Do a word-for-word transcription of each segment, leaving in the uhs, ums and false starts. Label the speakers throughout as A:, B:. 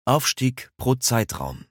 A: Aufstieg pro Zeitraum.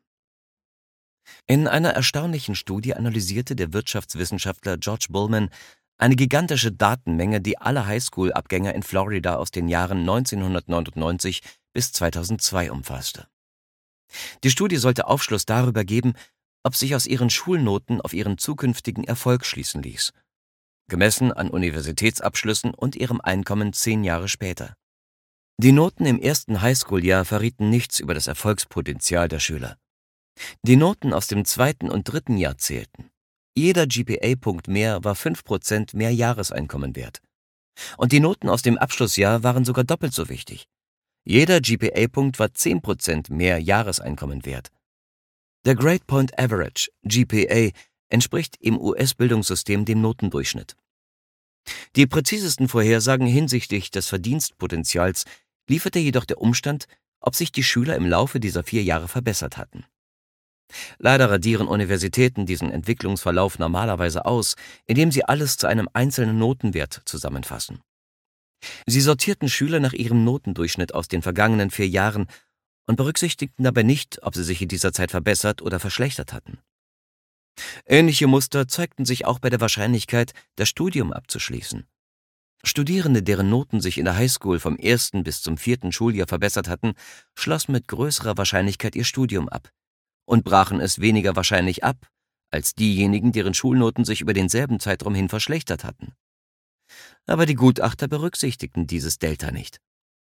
A: In einer erstaunlichen Studie analysierte der Wirtschaftswissenschaftler George Bullman eine gigantische Datenmenge, die alle Highschool-Abgänger in Florida aus den Jahren neunzehnhundertneunundneunzig bis zweitausendzwei umfasste. Die Studie sollte Aufschluss darüber geben, ob sich aus ihren Schulnoten auf ihren zukünftigen Erfolg schließen ließ, gemessen an Universitätsabschlüssen und ihrem Einkommen zehn Jahre später. Die Noten im ersten Highschool-Jahr verrieten nichts über das Erfolgspotenzial der Schüler. Die Noten aus dem zweiten und dritten Jahr zählten. Jeder G P A-Punkt mehr war fünf Prozent mehr Jahreseinkommen wert. Und die Noten aus dem Abschlussjahr waren sogar doppelt so wichtig. Jeder G P A-Punkt war zehn Prozent mehr Jahreseinkommen wert. Der Grade Point Average, G P A, entspricht im U S-Bildungssystem dem Notendurchschnitt. Die präzisesten Vorhersagen hinsichtlich des Verdienstpotenzials lieferte jedoch der Umstand, ob sich die Schüler im Laufe dieser vier Jahre verbessert hatten. Leider radieren Universitäten diesen Entwicklungsverlauf normalerweise aus, indem sie alles zu einem einzelnen Notenwert zusammenfassen. Sie sortierten Schüler nach ihrem Notendurchschnitt aus den vergangenen vier Jahren und berücksichtigten dabei nicht, ob sie sich in dieser Zeit verbessert oder verschlechtert hatten. Ähnliche Muster zeigten sich auch bei der Wahrscheinlichkeit, das Studium abzuschließen. Studierende, deren Noten sich in der Highschool vom ersten bis zum vierten Schuljahr verbessert hatten, schlossen mit größerer Wahrscheinlichkeit ihr Studium ab und brachen es weniger wahrscheinlich ab, als diejenigen, deren Schulnoten sich über denselben Zeitraum hin verschlechtert hatten. Aber die Gutachter berücksichtigten dieses Delta nicht.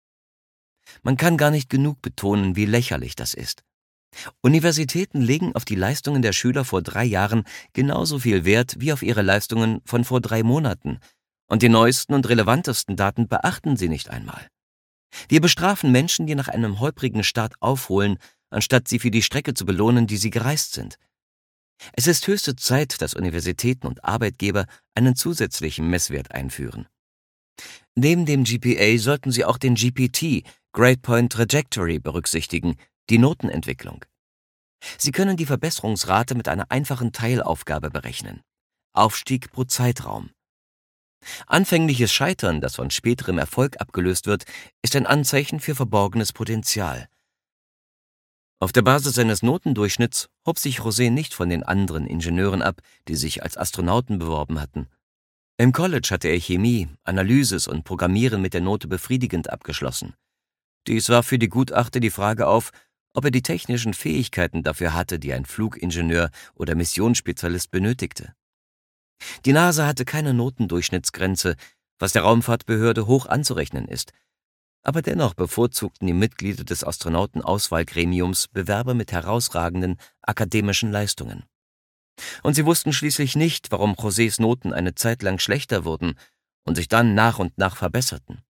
A: Man kann gar nicht genug betonen, wie lächerlich das ist. Universitäten legen auf die Leistungen der Schüler vor drei Jahren genauso viel Wert wie auf ihre Leistungen von vor drei Monaten, und die neuesten und relevantesten Daten beachten sie nicht einmal. Wir bestrafen Menschen, die nach einem holprigen Start aufholen, anstatt sie für die Strecke zu belohnen, die sie gereist sind. Es ist höchste Zeit, dass Universitäten und Arbeitgeber einen zusätzlichen Messwert einführen. Neben dem G P A sollten sie auch den G P T, Grade Point Trajectory, berücksichtigen, die Notenentwicklung. Sie können die Verbesserungsrate mit einer einfachen Teilaufgabe berechnen. Aufstieg pro Zeitraum. Anfängliches Scheitern, das von späterem Erfolg abgelöst wird, ist ein Anzeichen für verborgenes Potenzial. Auf der Basis seines Notendurchschnitts hob sich José nicht von den anderen Ingenieuren ab, die sich als Astronauten beworben hatten. Im College hatte er Chemie, Analysis und Programmieren mit der Note befriedigend abgeschlossen. Dies warf für die Gutachter die Frage auf, ob er die technischen Fähigkeiten dafür hatte, die ein Flugingenieur oder Missionsspezialist benötigte. Die NASA hatte keine Notendurchschnittsgrenze, was der Raumfahrtbehörde hoch anzurechnen ist. Aber dennoch bevorzugten die Mitglieder des Astronautenauswahlgremiums Bewerber mit herausragenden akademischen Leistungen. Und sie wussten schließlich nicht, warum Josés Noten eine Zeit lang schlechter wurden und sich dann nach und nach verbesserten.